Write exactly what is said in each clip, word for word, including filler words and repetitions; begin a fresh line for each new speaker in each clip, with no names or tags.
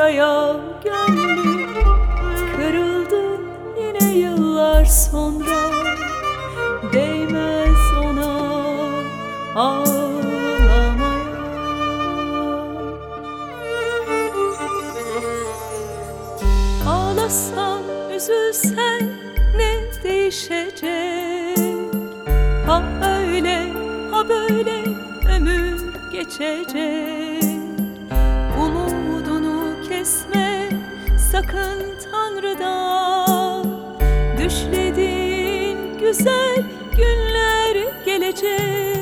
oraya gönlüm. Kırıldın yine yıllar sonra, değmez ona ağlamaya. Ağlasan, üzülsen ne değişecek? Ha öyle, ha böyle ömür geçecek. Umudunu kesme sakın Tanrı'dan, düşlediğin güzel günler gelecek.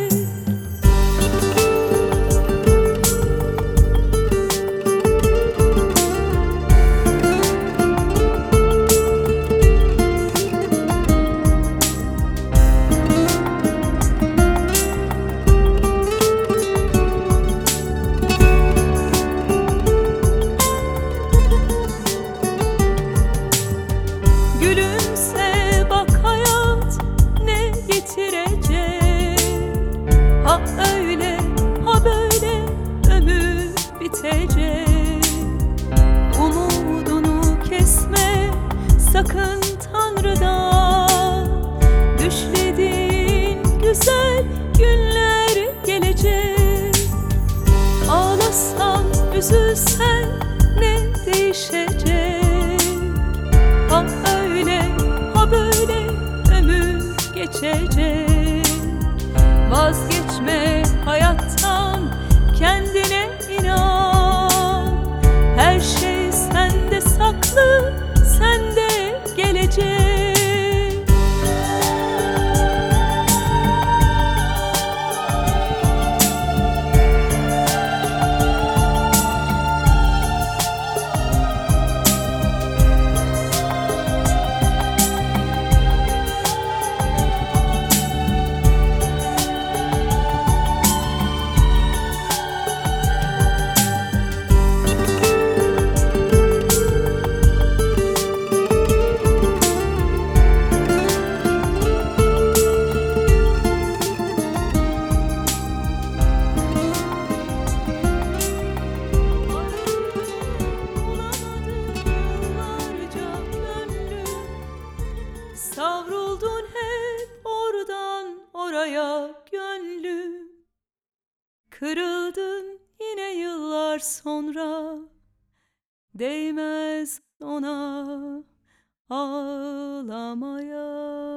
Gülümse bak, hayat ne getirecek? Ha öyle, ha böyle ömür bitecek. Umudunu kesme sakın Tanrı'dan, düşlediğin güzel günler gelecek. Ağlasan, üzülsen ne değişecek? Ha öyle, ha böyle ömür geçecek. Vazgeçme hayattan, kendine inan. Her şey sende saklı, sende gelecek. Savruldun hep oradan oraya gönlüm. Kırıldın yine yıllar sonra, değmez ona ağlamaya.